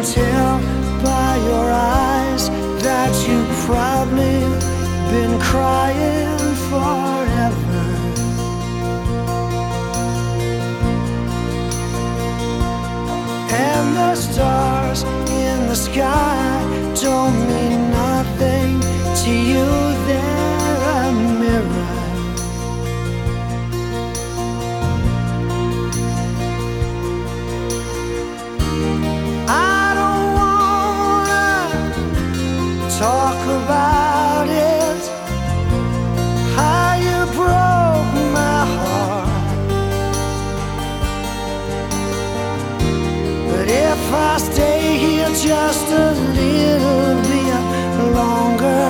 tell by your eyes that you've probably been crying forever. And the stars in the sky don't mean nothing to you. They're a mirror. I don't wanna talk about it, how you broke my heart. But if I stay here just a little bit longer,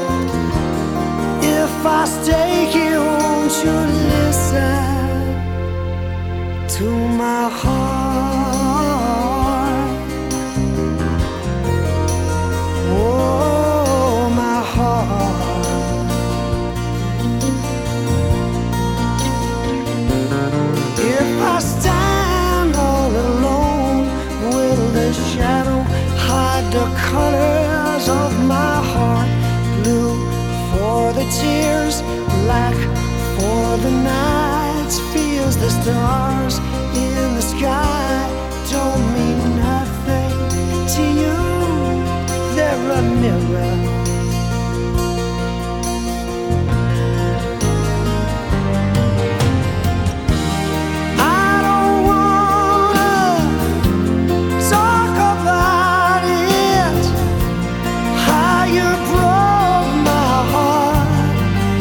if I stay here, won't you listen to my heart? Oh, my heart. If I stand all alone, will the shadow hide the colors of my heart? Blue for the tears, black for the nights. Feels the stars in the sky don't mean nothing to you. They're a mirror. I don't wanna talk about it, how you broke my heart.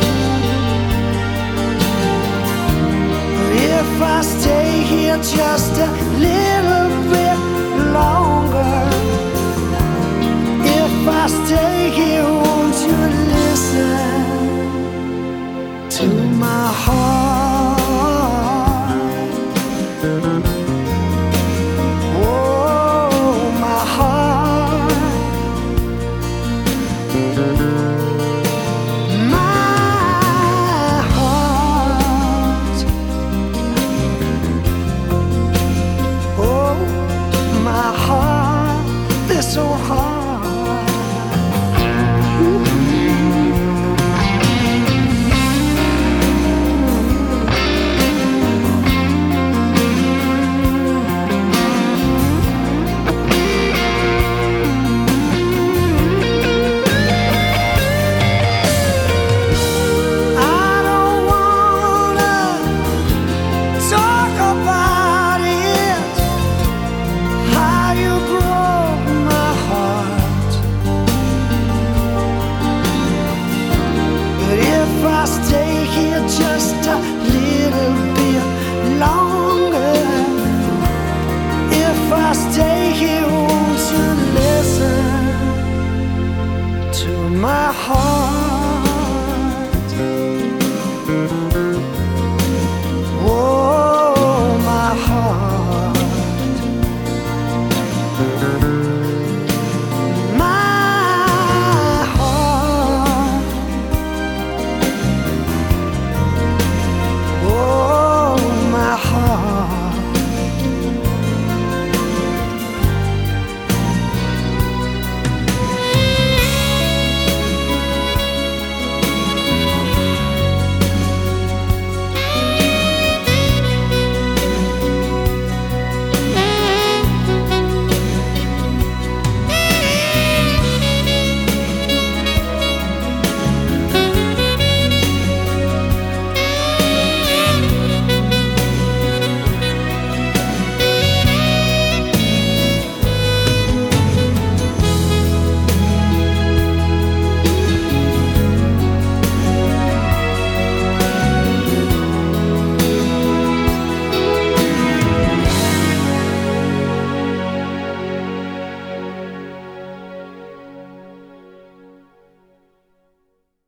But if I stay here just a little bit longer, if I stay here, won't you listen to my heart? Oh, my heart. My heart. Oh, my heart. This old heart.